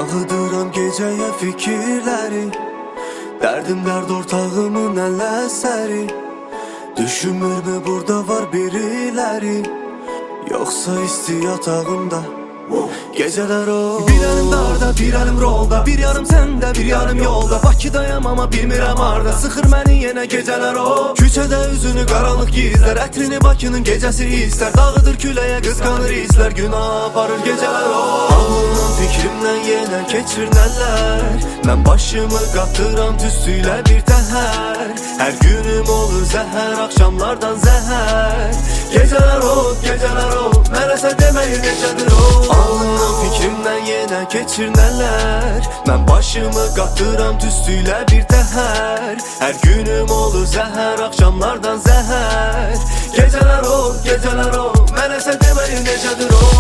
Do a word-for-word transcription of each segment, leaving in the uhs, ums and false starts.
Dağıdıram gecəyə fikirləri, dərdim dərd ortağımın əlləsəri. Düşünmürmü burada var biriləri, yoxsa isti yatağımda gecələr o. Bir əlim darda, bir əlim rolda, bir yarım səndə, bir yarım yolda. Bakıdayam amma bilmirəm harda, sıxır məni yenə gecələr o. Küçədə üzünü qaranlıq gizlər, ətrini Bakının gecəsi istər. Dağıdır küləyə qısqanır islər, günah aparır gecələr o. Ağlımdan fikrimdən yenə keçir nələr, mən başımı qatıram tüstüylə bir təhər. Hər günüm olur zəhər, axşamlardan zəhər. Gecələr o, gecələr o, mənəsə deməyin necədir o. Ağlımdan fikrimdən yenə keçir nələr, mən başımı qatıram tüstüylə bir təhər. Hər günüm olur zəhər, axşamlardan zəhər. Gecələr o, gecələr o, mənəsə deməyin necədir o.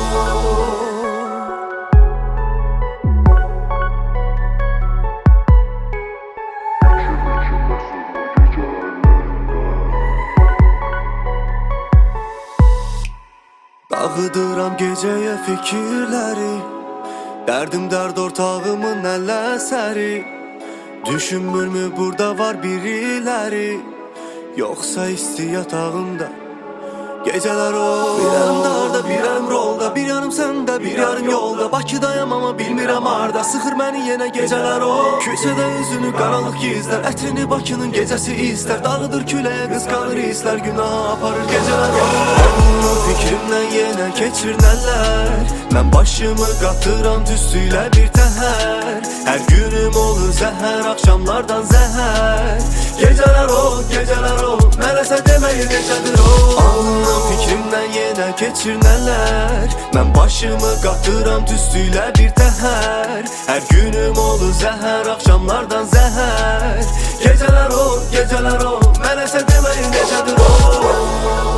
Dağıdıram gecəyə fikirləri, dərdim dərd ortağımın əlləsəri. Düşünmürmü burada var biriləri, yoxsa isti yatağımda gecələr o. Bir əlim darda, bir əlim rolda, bir yarım səndə, bir yarım yolda. Bakıdayam amma bilmirəm harda, sıxır məni yenə gecələr o. Küçədə üzünü qaranlıq gizlər, ətrini Bakının gecəsi istər. Dağıdır küləyə qısqanır islər, günah aparır gecələr o. Ağlımdan fikrimdən yenə keçir nələr, mən başımı qatıram tüstüylə bir təhər. Hər günüm olur zəhər, axşamlardan zəhər. Gecələr o, gecələr o, mənəsə deməyin necədir o. Ağlımdan fikrimdən yenə keçir nələr, mən başımı qatıram tüstüylə bir təhər. Hər günüm olur zəhər, axşamlardan zəhər. Gecələr o, gecələr o, mənəsə deməyin necədir o.